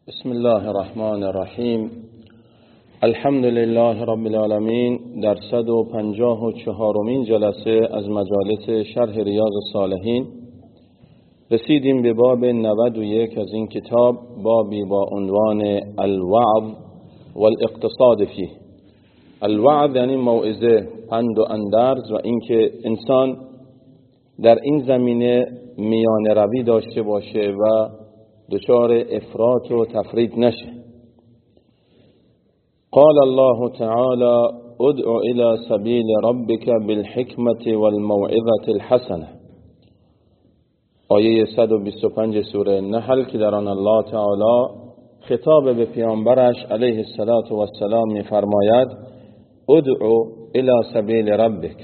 بسم الله الرحمن الرحیم. الحمد لله رب العالمین. در 154مین جلسه از مجالس شرح ریاض الصالحین رسیدیم به باب 91 از این کتاب، بابی با عنوان الوعظ والاقتصاد فیه. الوعظ یعنی موعظه، پند و اندرز، و اینکه انسان در این زمینه میان روی داشته باشه و دچار افراط و تفرید نشه. قال الله تعالی ادع الى سبیل ربک بالحکمت والموعظة الحسنه، آیه 125 سوره نحل، که در آن الله تعالی خطاب به پیامبرش علیه السلام می‌فرماید ادع الى سبیل ربک،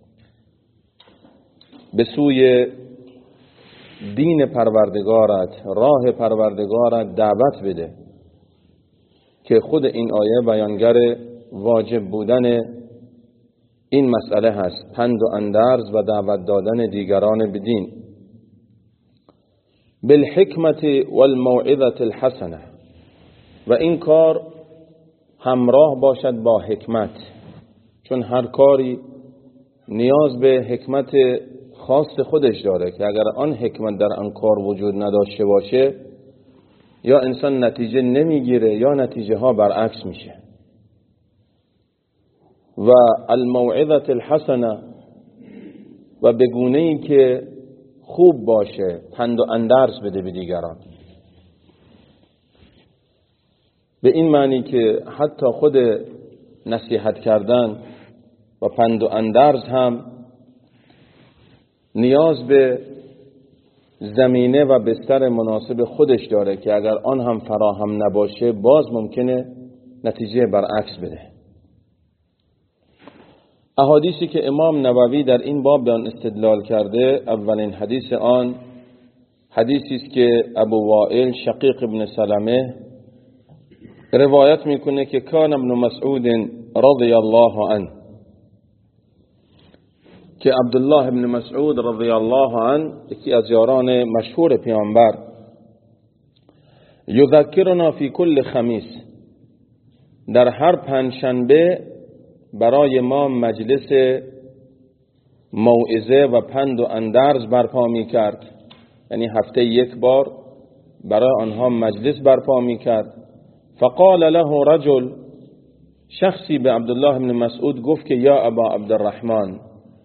به سوی دین پروردگارت، راه پروردگارت دعوت بده، که خود این آیه بیانگر واجب بودن این مسئله هست، پند و اندرز و دعوت دادن دیگران به دین. بالحکمت والموعظة الحسنه، و این کار همراه باشد با حکمت، چون هر کاری نیاز به حکمت خاص خودش داره که اگر آن حکمت در آن کار وجود نداشته باشه یا انسان نتیجه نمیگیره یا نتیجه ها برعکس میشه. و الموعظة الحسنه، و به گونه‌ای که خوب باشه، پند و اندرز بده به دیگران، به این معنی که حتی خود نصیحت کردن و پند و اندرز هم نیاز به زمینه و بستر مناسب خودش داره که اگر آن هم فراهم نباشه باز ممکنه نتیجه برعکس بده. احادیثی که امام نووی در این باب به آن استدلال کرده، اولین حدیث آن حدیثی است که ابو وائل شقیق ابن سلمه روایت میکنه که کان ابن مسعود رضی الله عنه، که عبدالله ابن مسعود رضی الله عنه یکی از یاران مشهور پیامبر، یذکرنا فی کل خمیس، در هر پنجشنبه برای ما مجلس موعظه و پند و اندرز برپا می کرد، یعنی هفته یک بار برای آنها مجلس برپا می کرد. فقال له رجل، شخصی به عبدالله ابن مسعود گفت که یا ابا عبدالرحمن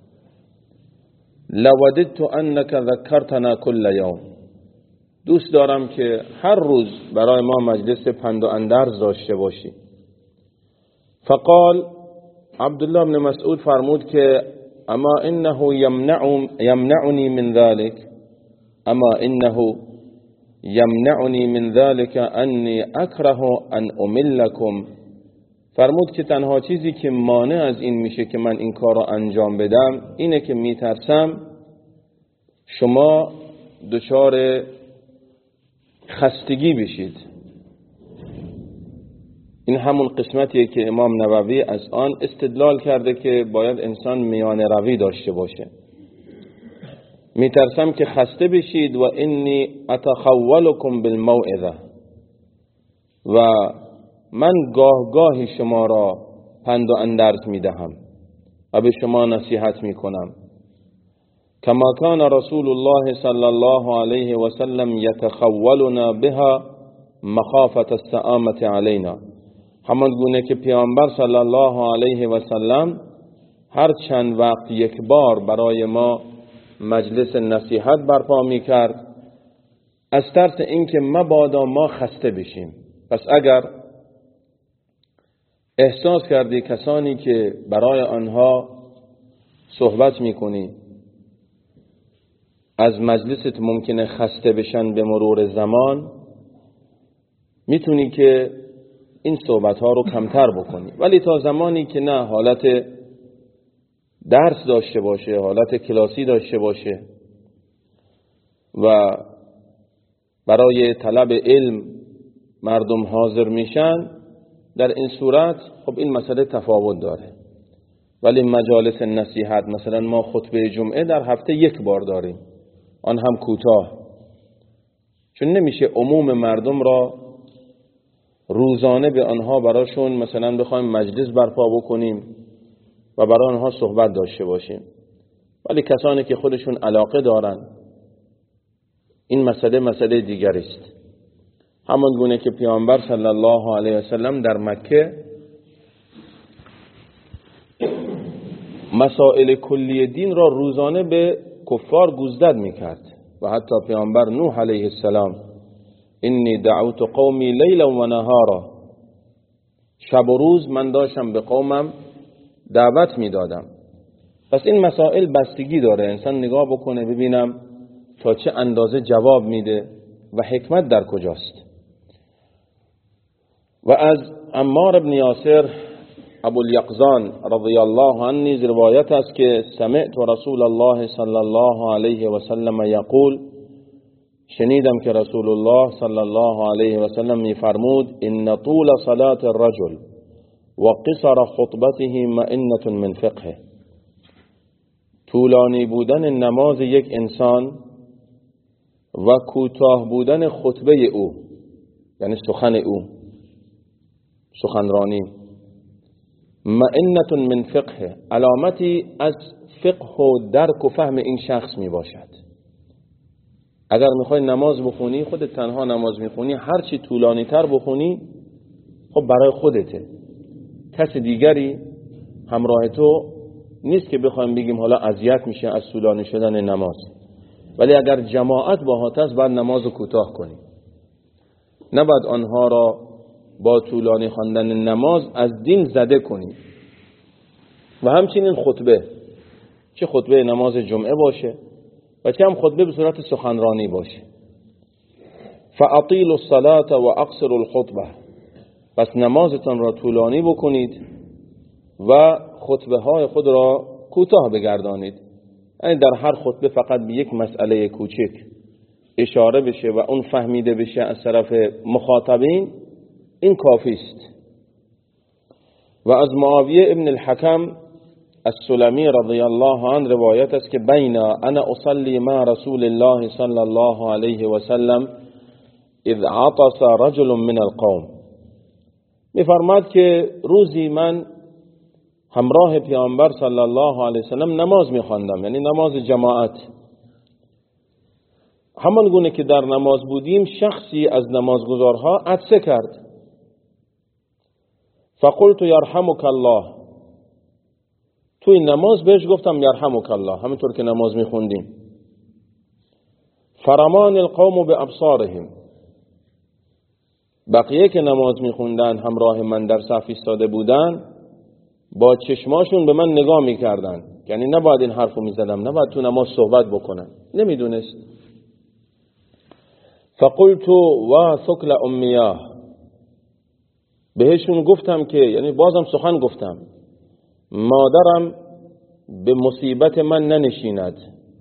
لوددت انك ذکرتنا کل یوم، دوست دارم که هر روز برای ما مجلس پند و اندرز داشته باشی. فقال، عبدالله بن مسعود فرمود که اما انه یمنعنی من ذلك، اما انه یمنعنی من ذلك انی اکره ان املکم، فرمود که تنها چیزی که مانع از این میشه که من این کار رو انجام بدم اینه که میترسم شما دچار خستگی بشید. این همون قسمتیه که امام نووی از آن استدلال کرده که باید انسان میان روی داشته باشه. میترسم که خسته بشید و انی اتخولکم بالموعظه، و من گاهی شما را پند و اندرز میدهم و به شما نصیحت میکنم. کما کان رسول الله صلی الله علیه و سلم یتخولنا بها مخافة السآمة علینا، همان گونه که پیامبر صلی الله علیه و سلم هر چند وقت یک بار برای ما مجلس نصیحت برپا میکرد از ترس اینکه مبادا ما خسته بشیم. پس اگر احساس کردی کسانی که برای آنها صحبت میکنی از مجلست ممکنه خسته بشن به مرور زمان، میتونی که این صحبت ها رو کمتر بکنی، ولی تا زمانی که نه حالت درس داشته باشه، حالت کلاسی داشته باشه و برای طلب علم مردم حاضر میشن، در این صورت خب این مسئله تفاوت داره. ولی مجالس نصیحت، مثلا ما خطبه جمعه در هفته یک بار داریم، آن هم کوتاه، چون نمیشه عموم مردم را روزانه به آنها براشون مثلا بخوایم مجلس برپا بکنیم و برای آنها صحبت داشته باشیم. ولی کسانی که خودشون علاقه دارن، این مسئله دیگری است. همان گونه که پیامبر صلی الله علیه و سلم در مکه مسائل کلی دین را روزانه به کفار گوزدد میکرد و حتی پیامبر نوح علیه السلام انی دعوت قومی لیلا و نهارا، شب و روز من داشتم به قومم دعوت میدادم. پس این مسائل بستگی داره، انسان نگاه بکنه ببینم تا چه اندازه جواب میده و حکمت در کجاست. و از عمار بن یاسر ابوالیقظان رضی الله عنه نیز روایت است که سمعت رسول الله صلی الله علیه و سلم یقول، شنیدم که رسول الله صلی الله علیه و سلم میفرمود ان طول صلاة الرجل و قصر خطبته مئنة من فقهه، طولانی بودن نماز یک انسان و کوتاه بودن خطبه او، یعنی سخن او، سخنرانی، مئنة من فقهه، علامتی از فقه و درک و فهم این شخص می باشد. اگر میخوای نماز بخونی، خودت تنها نماز میخونی، هرچی طولانی تر بخونی خب برای خودته، کس دیگری همراه تو نیست که بخوایم بگیم حالا اذیت میشه از طولانی شدن نماز. ولی اگر جماعت باهات است باید نماز کوتاه کنی، نباید آنها را با طولانی خواندن نماز از دین زده کنی. و همچنین خطبه، چه خطبه نماز جمعه باشه و چه هم خطبه به صورت سخنرانی باشه. فاطیلوا الصلاة و اقصروا الخطبه، پس نمازتان را طولانی بکنید و خطبه های خود را کوتاه بگردانید. یعنی در هر خطبه فقط به یک مسئله کوچک اشاره بشه و اون فهمیده بشه از طرف مخاطبین، این کافی است. و از معاویه ابن الحکم السلمی رضی الله عنه روایت است که بین انا اصلی مع رسول الله صلی الله علیه و سلم اذ عطس رجل من القوم، میفرماد که روزی من همراه پیامبر صلی الله علیه و سلم نماز میخواندم، یعنی نماز جماعت. همان گونه که در نماز بودیم شخصی از نمازگزارها عطسه کرد. فقلت یرحمک الله، توی نماز بهش گفتم یرحمک الله، همینطور که نماز میخوندیم. فرمان القوم بابصارهم، بقیه که نماز میخوندن همراه من در صف ایستاده بودن با چشماشون به من نگاه میکردن، یعنی نباید این حرفو میزدم، نباید تو نماز صحبت بکنم، نمیدونست. فقلت و ثقل امیاه، بهشون گفتم که، یعنی بازم سخن گفتم، مادرم به مصیبت من ننشیند.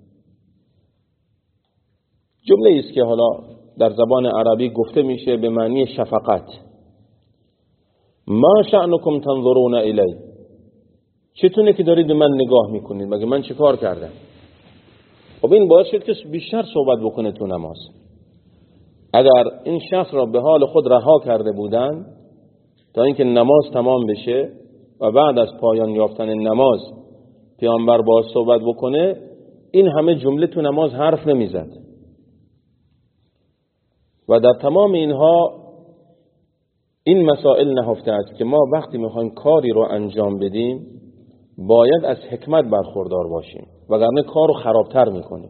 جمله است که حالا در زبان عربی گفته میشه به معنی شفقت. ما شأنکم تنظرون الی، چطوره که دارید به من نگاه میکنید، مگه من چه کار کردم؟ خب این باعث شد که بیشتر صحبت بکنه تو نماز. اگر این شخص را به حال خود رها کرده بودن تا اینکه نماز تمام بشه و بعد از پایان یافتن نماز پیامبر باز صحبت بکنه، این همه جمله تو نماز حرف نمیزد. و در تمام اینها این مسائل نهفته است که ما وقتی میخوایم کاری رو انجام بدیم باید از حکمت برخوردار باشیم، وگرنه کار رو خرابتر میکنیم.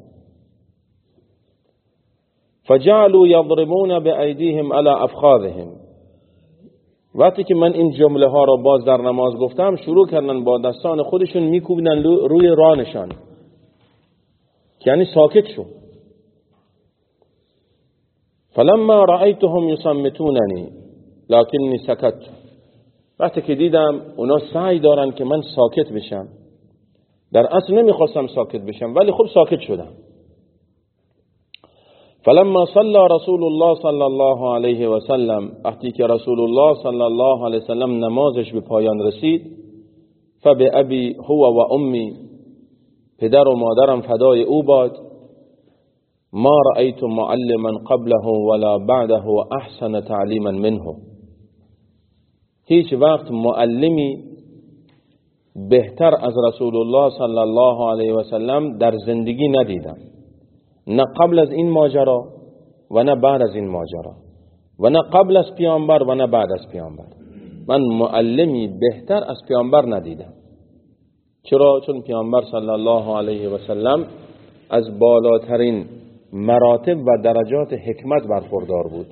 فجعلوا یضربون بأیدیهم علی افخاذهم، وقتی که من این جمله ها را باز در نماز گفتم شروع کردن با دستان خودشون میکوبیدن روی رانشان، یعنی ساکت شو. فلما رأیتهم یصمتوننی لکنی سکت، وقتی که دیدم اونا سعی دارن که من ساکت بشم، در اصل نمیخواستم ساکت بشم ولی خب ساکت شدم. فلما صلى رسول الله صلی الله علیه و سلم، وقتی که رسول الله صلی الله علیه و سلم نمازش به پایان رسید، فبأبی هو و امی، پدر و مادرم فدای او باد، ما رأیت معلما قبله ولا بعده احسن تعلیما منه، هیچ وقت معلمی بهتر از رسول الله صلی الله علیه و سلم در زندگی ندیدم، نه قبل از این ماجرا و نه بعد از این ماجرا، و نه قبل از پیامبر و نه بعد از پیامبر. من معلمی بهتر از پیامبر ندیدم. چرا؟ چون پیامبر صلی الله علیه و سلم از بالاترین مراتب و درجات حکمت برخوردار بود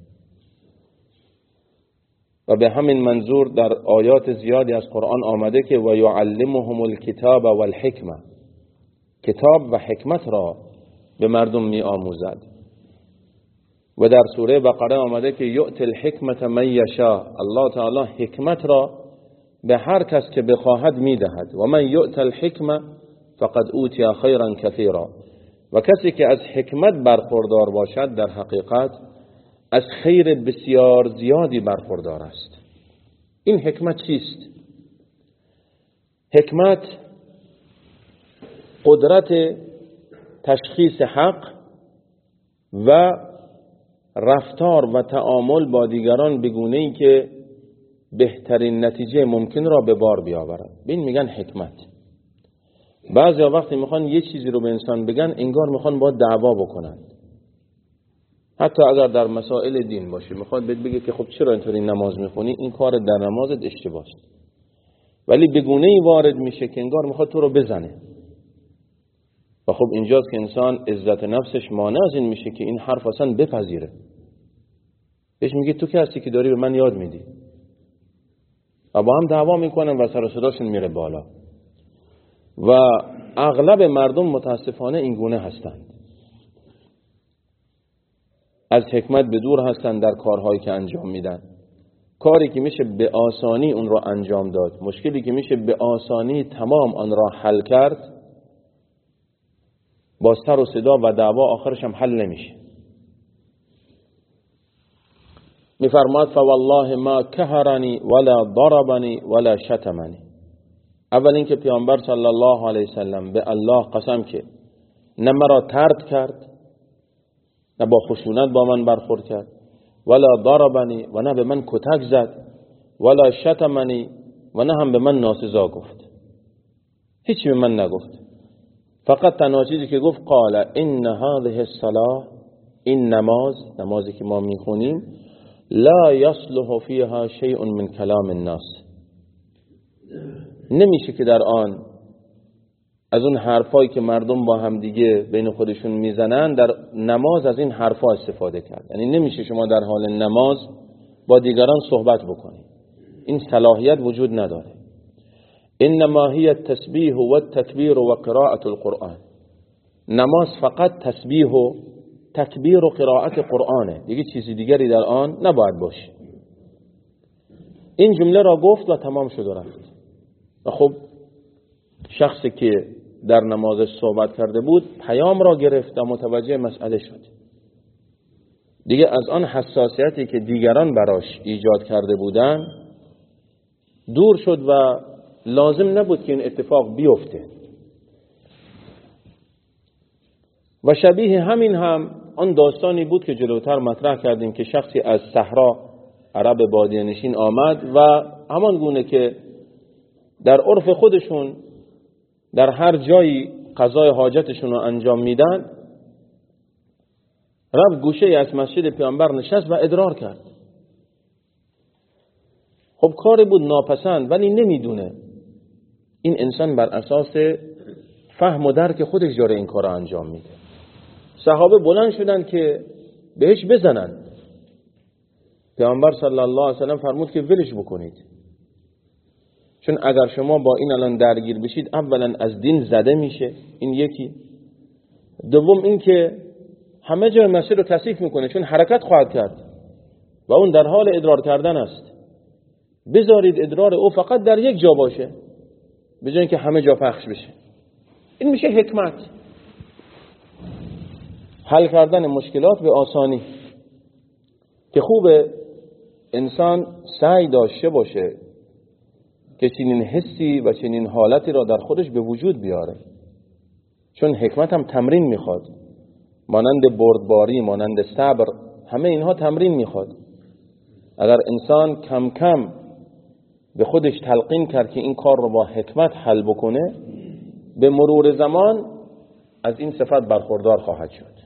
و به همین منظور در آیات زیادی از قرآن آمده که و یعلمهم الکتاب والحکمه، کتاب و حکمت را به مردم می آموزد. و در سوره بقره آمده که یؤتی الحکمت من یشاء، الله تعالی حکمت را به هر کس که بخواهد می دهد. و من یؤت الحکمه فقد اوتی خیرا کثیرا، و کسی که از حکمت برخوردار باشد در حقیقت از خیر بسیار زیادی برخوردار است. این حکمت چیست؟ حکمت قدرت تشخیص حق و رفتار و تعامل با دیگران به گونه‌ای که بهترین نتیجه ممکن را به بار بیاورد. این میگن حکمت. بعضی وقتی میخوان یه چیزی رو به انسان بگن انگار میخوان با دعوا بکنن، حتی اگر در مسائل دین باشه. میخواد بگه که خب چرا اینطوری نماز میخونی، این کار در نمازت اشتباهه، ولی به گونه‌ای وارد میشه که انگار میخواد تو رو بزنه. و خب اینجاست که انسان عزت نفسش مانع از این میشه که این حرف اصلا بپذیره. بهش میگه تو که هستی که داری به من یاد میدی، و با هم دعوا میکنن و سر و صداشون میره بالا. و اغلب مردم متاسفانه این گونه هستند، از حکمت به دور هستند در کارهایی که انجام میدن. کاری که میشه به آسانی اون را انجام داد، مشکلی که میشه به آسانی تمام آن را حل کرد، با سر و صدا و دعوا آخرش هم حل نمیشه. میفرماد فوالله ما کهرنی ولا ضربنی ولا شتمنی. اول اینکه پیامبر صلی الله علیه وسلم به الله قسم که نه مرا طرد کرد، نه با خشونت با من برخورد کرد، ولا ضربنی و نه به من کتک زد، ولا شتمنی و نه هم به من ناسزا گفت. هیچی به من نگفت. فقط تنها چیزی که گفت قال ان هذه الصلاه، این نمازی که ما میخونیم، لا یصلح فیها شیء من کلام الناس، نمیشه که در آن از اون حرفایی که مردم با هم دیگه بین خودشون میزنن در نماز از این حرفا استفاده کرد. یعنی نمیشه شما در حال نماز با دیگران صحبت بکنید، این صلاحیت وجود نداره. انما هی التسبیح و التکبیر و قراءة القرآن، نماز فقط تسبیح و تکبیر و قراءت قرآنه، دیگه چیزی دیگری در آن نباید باشه. این جمله را گفت و تمام شد و رفت. و خب شخصی که در نمازش صحبت کرده بود پیام را گرفت و متوجه مسئله شد. دیگه از آن حساسیتی که دیگران براش ایجاد کرده بودن دور شد و لازم نبود که این اتفاق بیفته. و شبیه همین هم آن داستانی بود که جلوتر مطرح کردیم که شخصی از صحرا، عرب بادیه نشین آمد و همان گونه که در عرف خودشون در هر جایی قضای حاجتشون رو انجام میدن، رفت گوشه از مسجد پیامبر نشست و ادرار کرد. خب کاری بود ناپسند، ولی نمیدونه این انسان بر اساس فهم و درک خودش داره این کار رو انجام میده. صحابه بلند شدن که بهش بزنن. پیامبر صلی الله علیه و سلم فرمود که ولش بکنید، چون اگر شما با این الان درگیر بشید اولا از دین زده میشه، این یکی. دوم این که همه جای مسجد رو کثیف میکنه، چون حرکت خواهد کرد و اون در حال ادرار کردن است. بذارید ادرار او فقط در یک جا باشه به جای اینکه همه جا پخش بشه. این میشه حکمت، حل کردن مشکلات به آسانی. که خوبه انسان سعی داشته باشه که چنین حسی و چنین حالتی را در خودش به وجود بیاره، چون حکمت هم تمرین میخواد، مانند بردباری، مانند صبر، همه اینها تمرین میخواد. اگر انسان کم کم به خودش تلقین کرد که این کار رو با حکمت حل بکنه، به مرور زمان از این صفت برخوردار خواهد شد.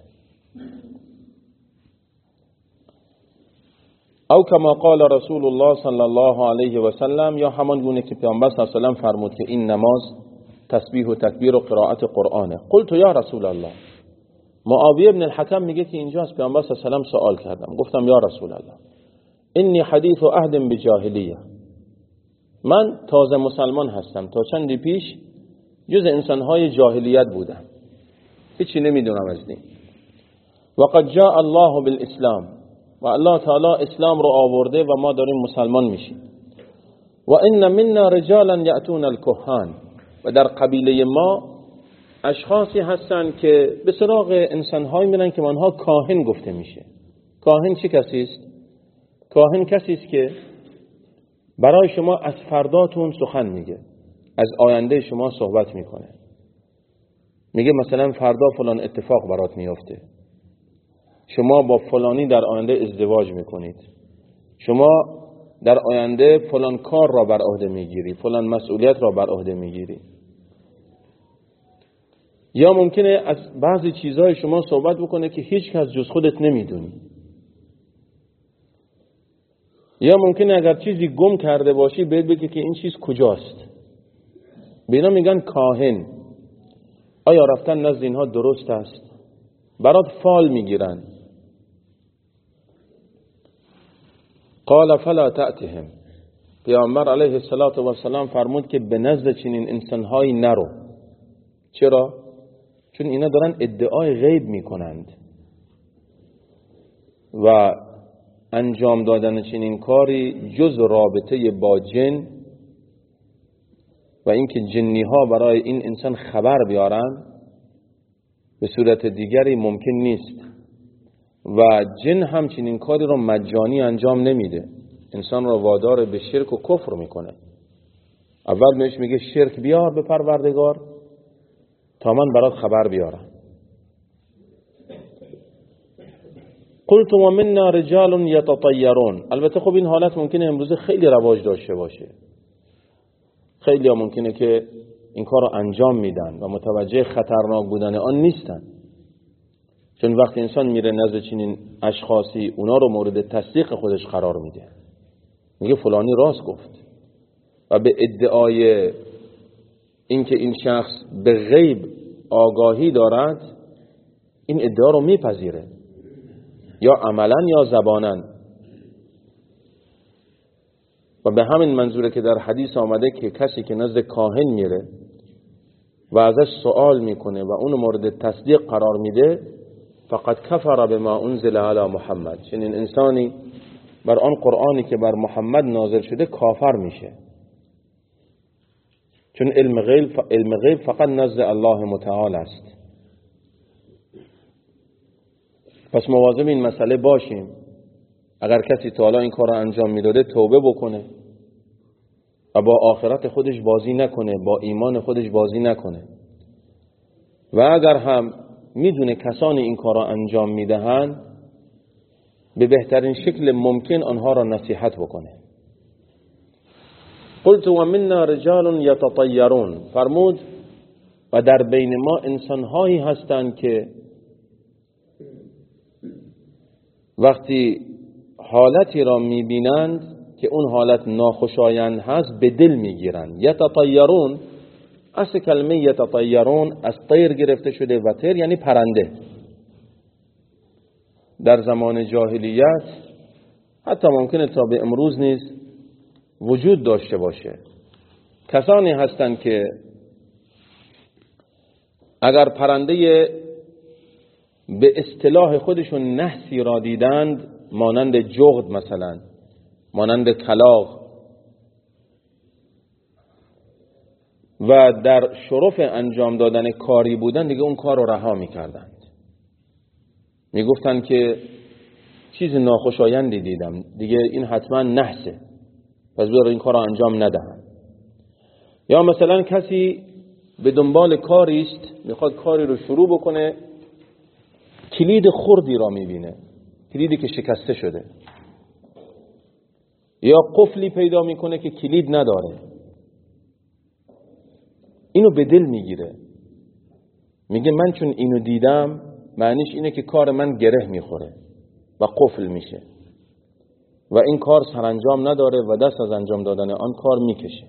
او کما قال رسول الله صلی الله علیه و سلم، یا همان گونه که پیامبر صلی الله علیه و سلم فرمود که این نماز تسبیح و تکبیر و قرائت قرآنه. قلت یا رسول الله، معاویه بن الحکم میگه که اینجا از پیامبر صلی الله علیه و سلم سوال کردم، گفتم یا رسول الله انی حدیث عهد بجاهلیه، من تازه مسلمان هستم، تا چندی پیش جز انسانهای جاهلیت بودم، هیچی نمیدونم از دین. وقد جاء الله بالاسلام، و الله تعالی اسلام رو آورده و ما داریم مسلمان میشیم. و ان منا رجالا یأتون الکهان، و در قبیله ما اشخاصی هستن که به سراغ انسانهایی میرن که آنها کاهن گفته میشه. کاهن چه کسی است؟ کاهن کسی است که برای شما از فرداتون سخن میگه، از آینده شما صحبت میکنه، میگه مثلا فردا فلان اتفاق برات میفته، شما با فلانی در آینده ازدواج میکنید، شما در آینده فلان کار را بر عهده میگیری، فلان مسئولیت را بر عهده میگیری. یا ممکنه از بعضی چیزهای شما صحبت بکنه که هیچ کس جز خودت نمیدونی. یا ممکنه اگر چیزی گم کرده باشی بهت بگه که این چیز کجاست. به اینا میگن کاهن. آیا رفتن نزد اینها درست است؟ برات فال میگیرن. قال فلا تأتهم، پیامبر علیه السلام فرمود که به نزد چنین انسانهایی نرو. چرا؟ چون اینا دارن ادعای غیب میکنند و انجام دادن چنین کاری جز رابطه با جن و اینکه جنی ها برای این انسان خبر بیارن به صورت دیگری ممکن نیست. و جن هم چنین کاری رو مجانی انجام نمیده، انسان رو وادار به شرک و کفر میکنه. اول بهش میگه شرک بیار به پروردگار تا من برات خبر بیارم. قلت و منا رجال یتطیرون، البته خب این حالت ممکنه امروزه خیلی رواج داشته باشه، خیلی ها ممکنه که این کار رو انجام میدن و متوجه خطرناک بودن آن نیستن. چون وقتی انسان میره نزد چنین اشخاصی اونا رو مورد تصدیق خودش قرار میده، میگه فلانی راست گفت و به ادعای اینکه این شخص به غیب آگاهی دارد این ادعا رو میپذیره، یا عملا یا زبانا. و به همین منظوره که در حدیث آمده که کسی که نزد کاهن میره و ازش سوال میکنه و اونو مورد تصدیق قرار میده فقط کفر بما انزل علی محمد، چنین انسانی بر آن قرآنی که بر محمد نازل شده کافر میشه. چون علم غیب فقط نزد الله متعال است. پس مواظب این مسئله باشیم. اگر کسی تا حالا این کار را انجام میداده توبه بکنه و با آخرت خودش بازی نکنه، با ایمان خودش بازی نکنه. و اگر هم میدونه کسانی این کار را انجام میدهند به بهترین شکل ممکن آنها را نصیحت بکنه. قلت و منا رجال یتطیرون، فرمود و در بین ما انسانهایی هستند که وقتی حالتی را میبینند که اون حالت ناخوشایند هست به دل میگیرند. یتطیرون، اصل کلمه یتطیرون از طیر گرفته شده و طیر یعنی پرنده. در زمان جاهلیت حتی ممکنه تا به امروز نیز وجود داشته باشه. کسانی هستند که اگر پرنده به اصطلاح خودشون نحسی را دیدند، مانند جغد مثلا، مانند کلاغ، و در شرف انجام دادن کاری بودن دیگه اون کار رو رها میکردند. میگفتند که چیز ناخوشایندی دیدم، دیگه این حتما نحسه، پس بیار این کار رو انجام ندهم. یا مثلا کسی به دنبال کاری است، میخواد کاری رو شروع بکنه، کلید خردی را میبینه، کلیدی که شکسته شده، یا قفلی پیدا میکنه که کلید نداره، اینو به دل میگیره، میگه من چون اینو دیدم معنیش اینه که کار من گره میخوره و قفل میشه و این کار سرانجام نداره و دست از انجام دادن آن کار میکشه.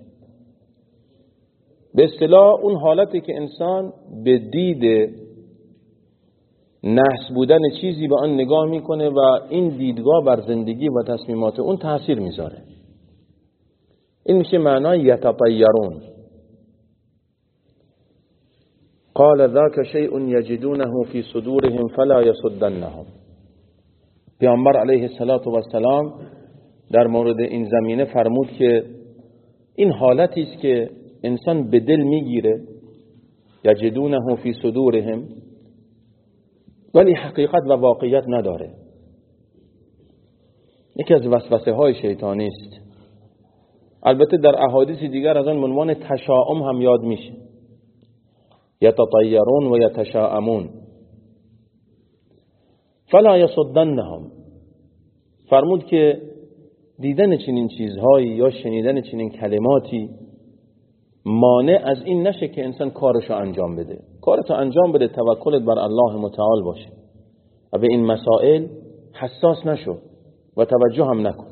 به اصطلاح اون حالتی که انسان به دید نحس بودن چیزی به آن نگاه میکنه و این دیدگاه بر زندگی و تصمیمات اون تأثیر میذاره. این میشه معنای یتطیرون. قال ذاک شیء یجدونه فی صدورهم فلا یصدنهم. پیامبر علیه السلام در مورد این زمینه فرمود که این حالتی است که انسان به دل میگیره، یجدونه فی صدورهم، ولی حقیقت و واقعیت نداره. یکی از وسوسه های شیطانی است. البته در احادیث دیگر از آن عنوان تشاؤم هم یاد میشه، یتطیرون و یتشاءمون. فلا یصدنهم، فرمود که دیدن چنین چیزهایی یا شنیدن چنین کلماتی مانع از این نشه که انسان کارشو انجام بده. کارتو انجام بده، توکلت بر الله متعال باشه و به این مسائل حساس نشو و توجه هم نکن.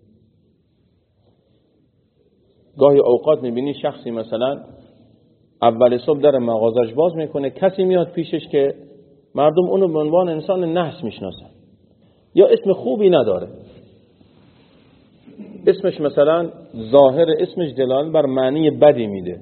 گاهی اوقات میبینی شخصی مثلا اول صبح در مغازش باز میکنه، کسی میاد پیشش که مردم اونو به عنوان انسان نحس میشناسن یا اسم خوبی نداره، اسمش مثلا ظاهر اسمش دلالت بر معنی بدی میده.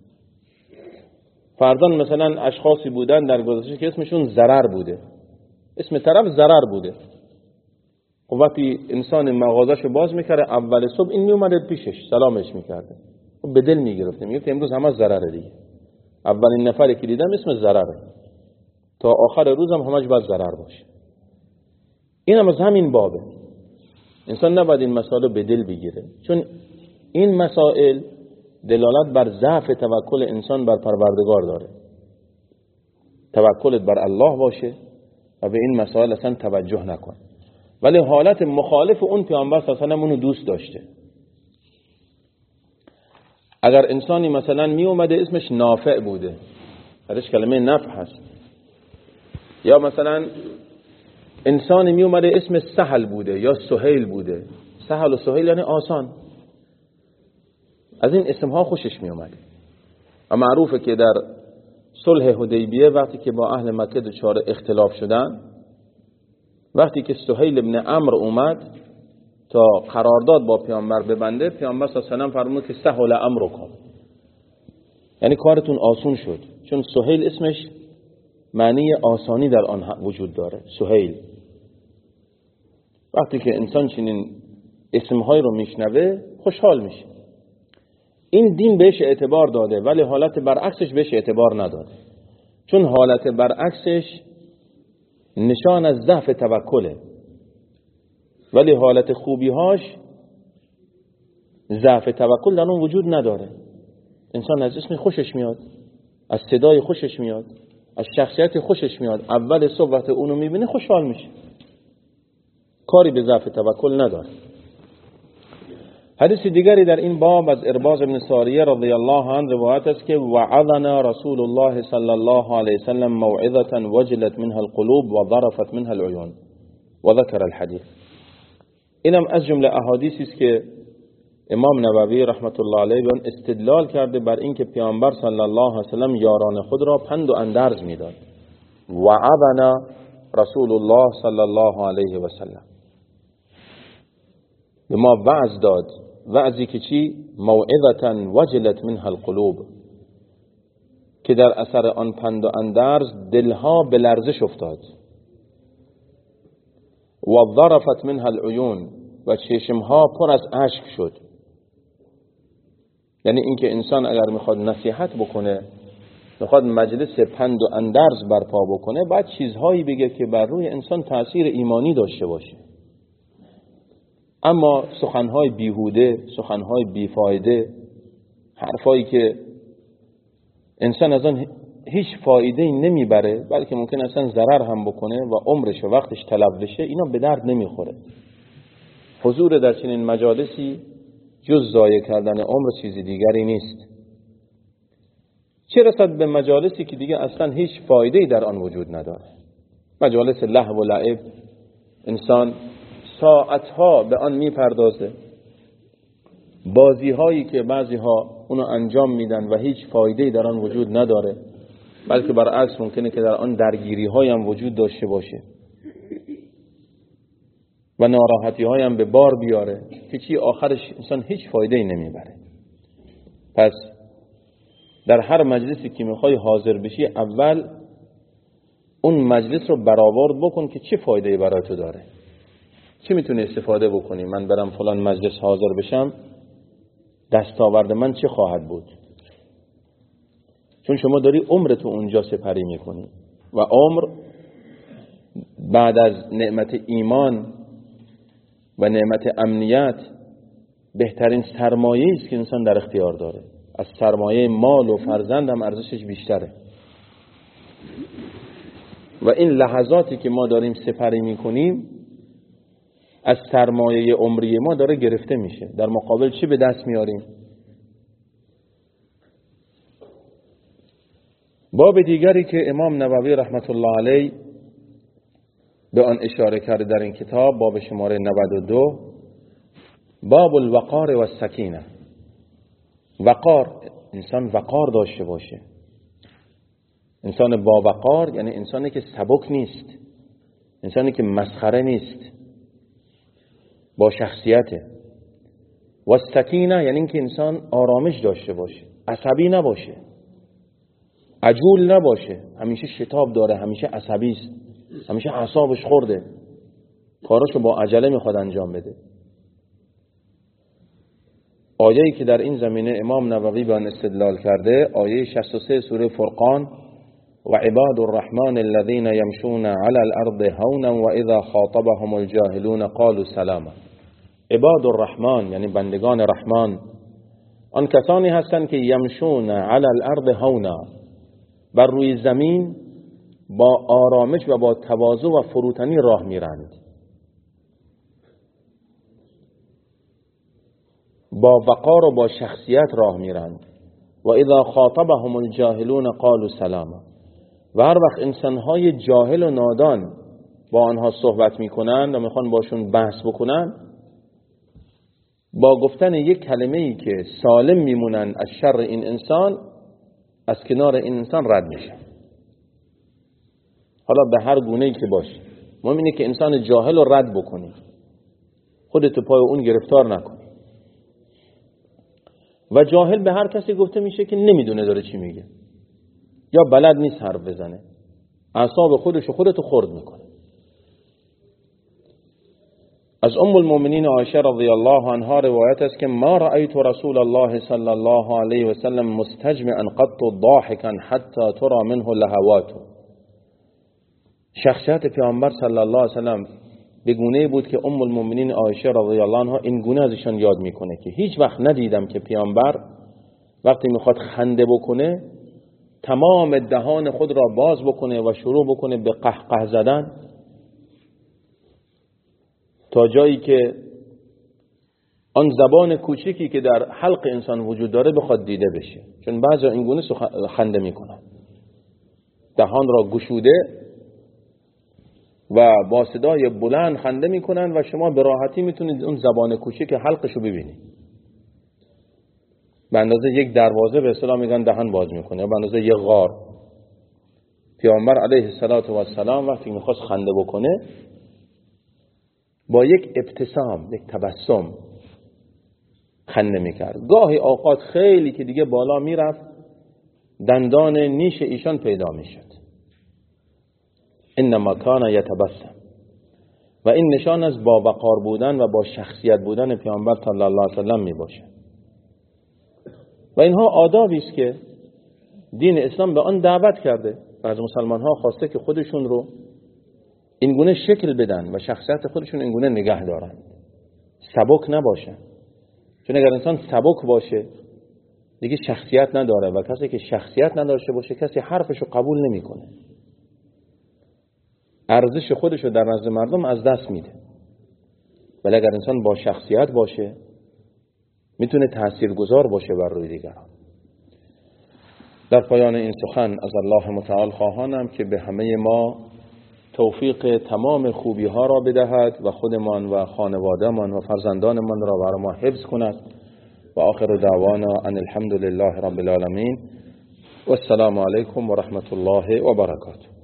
فرضاً مثلا اشخاصی بودن در گذشته که اسمشون ضرر بوده، اسم طرف ضرر بوده. خب وقتی انسان مغازه‌شو باز میکرده اول صبح این میومده پیشش سلامش میکرده، خب به دل میگرفته، میگه امروز همه ضرره دیگه، اولین نفری که دیدم اسم ضرره، تا آخر روزم همش باید ضرر باشه. این هم از همین بابه. انسان نباید این مسائل به دل بگیره، چون این مسائل دلالت بر ضعف توکل انسان بر پروردگار داره. توکلت بر الله باشه و به این مسائل اصلا توجه نکن. ولی حالت مخالف اون پیامبر صلی الله علیه و آله اونو دوست داشته. اگر انسانی مثلا می اومده اسمش نافع بوده، درش کلمه نفع هست، یا مثلا انسانی می اومده اسم سهل بوده یا سهیل بوده، سهل و سهیل یعنی آسان، از این اسمها خوشش می اومده. و معروفه که در صلح حدیبیه وقتی که با اهل مکه دچار اختلاف شدن، وقتی که سهیل ابن عمرو اومد تا قرارداد با پیامبر ببنده، پیامبر صلی الله علیه و آله فرمود که سهل امرکم، یعنی کارتون آسون شد، چون سهیل اسمش معنی آسانی در آن وجود داره. سهیل، وقتی که انسان چنین اسمهای رو میشنوه خوشحال میشه. این دین بهش اعتبار داده ولی حالت برعکسش بهش اعتبار نداده، چون حالت برعکسش نشان از ضعف توکله، ولی حالت خوبیهاش ضعف توکل در اون وجود نداره. انسان از اسم خوشش میاد، از صدای خوشش میاد، از شخصیت خوشش میاد، اول صبح وقت اونو میبینه خوشحال میشه، کاری به ضعف توکل نداره. حدیث دیگری در این باب از ارباز بن ساریه رضی الله عنه روایت است که وعظنا رسول الله صلی الله علیه وسلم موعظه وجلت منها القلوب وظرفت منها العيون وذكر الحديث. اینم از جمله احادیثی است که امام نووی رحمت الله علیه به آن استدلال کرده بر اینکه پیامبر صلی الله علیه وسلم یاران خود را پند و اندرز میداد. وعظنا رسول الله صلی الله علیه وسلم، به ما وعظ داد. وعظی که چی؟ موعظه وجلت منها القلوب، که در اثر آن پند و اندرز دلها به لرزش افتاد. و ظرفت منها العیون، و چشمها پر از اشک شد. یعنی اینکه انسان اگر میخواد نصیحت بکنه، میخواد مجلس پند و اندرز برپا بکنه، باید چیزهایی بگه که بر روی انسان تأثیر ایمانی داشته باشه. اما سخنهای بیهوده، سخنهای بیفایده، حرفایی که انسان از آن هیچ فایده نمیبره بلکه ممکن اصلا ضرر هم بکنه و عمرش و وقتش تلف بشه، اینا به درد نمیخوره. حضور در چنین مجالسی جز ضایع کردن عمر چیزی دیگری نیست. چه رسد به مجالسی که دیگه اصلا هیچ فایده‌ای در آن وجود نداره. مجالس لهو و لعب، انسان ساعتها به آن میپردازه، بازی هایی که بعضی ها اونو انجام میدن و هیچ فایده‌ای در آن وجود نداره، بلکه برعکس ممکنه که در آن درگیری های هم وجود داشته باشه و ناراحتی های هم به بار بیاره که چی آخرش انسان هیچ فایده‌ای نمیبره. پس در هر مجلسی که میخوای حاضر بشی، اول اون مجلس رو برآورد بکن که چه فایده‌ای برای تو داره، چی میتونی استفاده بکنی. من برم فلان مجلس حاضر بشم، دستاورد من چه خواهد بود؟ چون شما داری عمرتو اونجا سپری میکنی و عمر بعد از نعمت ایمان و نعمت امنیت بهترین سرمایه است که انسان در اختیار داره. از سرمایه مال و فرزند هم ارزشش بیشتره و این لحظاتی که ما داریم سپری میکنیم از سرمایه عمری ما داره گرفته میشه. در مقابل چی به دست میاریم؟ باب دیگری که امام نووی رحمت الله علیه به آن اشاره کرده در این کتاب، باب شماره 92، باب الوقار و السکینه. وقار، انسان وقار داشته باشه. انسان با وقار یعنی انسانی که سبک نیست، انسانی که مسخره نیست، با شخصیته. و السکینه یعنی اینکه انسان آرامش داشته باشه، عصبی نباشه، عجول نباشه، همیشه شتاب داره، همیشه عصبی است، همیشه اعصابش خورده، کاراشو با عجله میخواد انجام بده. آیه‌ای که در این زمینه امام نووی به آن استدلال کرده، آیه 63 سوره فرقان: و عباد الرحمن الذين يمشون على الارض هونا و اذا خاطبهم الجاهلون قالوا سلاما. عباد الرحمن یعنی بندگان رحمان آن کسانی هستند که یمشون علی الارض هونا، بر روی زمین با آرامش و با تواضع و فروتنی راه میرند، با وقار و با شخصیت راه میرند. و اذا خاطبهم الجاهلون قالوا سلاما، و هر وقت انسانهای جاهل و نادان با آنها صحبت میکنند و میخوان باشون بحث بکنن، با گفتن یک کلمه‌ای که سالم میمونن از شر این انسان، از کنار این انسان رد میشن. حالا به هر گونه‌ای که باشه، مهم اینه که انسان جاهل رو رد بکنی، خودت پای اون گرفتار نکنی. و جاهل به هر کسی گفته میشه که نمیدونه داره چی میگه یا بلد نیست حرف بزنه، اعصاب خودتو خرد میکنه. از ام المؤمنین عایشه رضی الله عنها روایت است که ما رأیت رسول الله صلی الله علیه و سلم مستجمعا قط ضاحکا حتی ترى منه لهواته. شخصیت پیامبر صلی الله علیه و سلم به گونه بود که ام المؤمنین عایشه رضی الله عنها این گونه ازشان یاد میکنه که هیچ وقت ندیدم که پیامبر وقتی میخواد خنده بکنه تمام دهان خود را باز بکنه و شروع بکنه به قهقه زدن تا جایی که آن زبان کوچکی که در حلق انسان وجود داره بخواد دیده بشه. چون بعضی این گونه خنده میکنن، دهان را گشوده و با صدای بلند خنده میکنن و شما به راحتی میتونید اون زبان کوچک حلقشو ببینید. به اندازه یک دروازه به اصطلاح میگن دهان باز میکنه، به اندازه یک غار. پیامبر علیه السلام وقتی میخواست خنده بکنه با یک ابتسام، یک تبسم خنده میکرد. گاهی اوقات خیلی که دیگه بالا میرفت دندان نیش ایشان پیدا میشد. انما کان یتبسم. و این نشان از با وقار بودن و با شخصیت بودن پیامبر صلی الله علیه و سلم میباشه. و اینها آدابی است که دین اسلام به آن دعوت کرده و از مسلمان ها خواسته که خودشون رو این گونه شکل بدن و شخصیت خودشون این گونه نگه دارن، سبک نباشن. چون اگر انسان سبک باشه دیگه شخصیت نداره و کسی که شخصیت نداشته باشه کسی حرفشو قبول نمیکنه، ارزش خودشو در نزد مردم از دست میده. ولی اگر انسان با شخصیت باشه میتونه تاثیرگذار باشه بر روی دیگران. در پایان این سخن از الله متعال خواهانم که به همه ما توفیق تمام خوبی ها را بدهد و خودمان و خانوادهمان و فرزندانمان را برای ما حفظ کند و آخر دعوانا ان الحمد لله رب العالمین و السلام علیکم و رحمت الله و برکاته.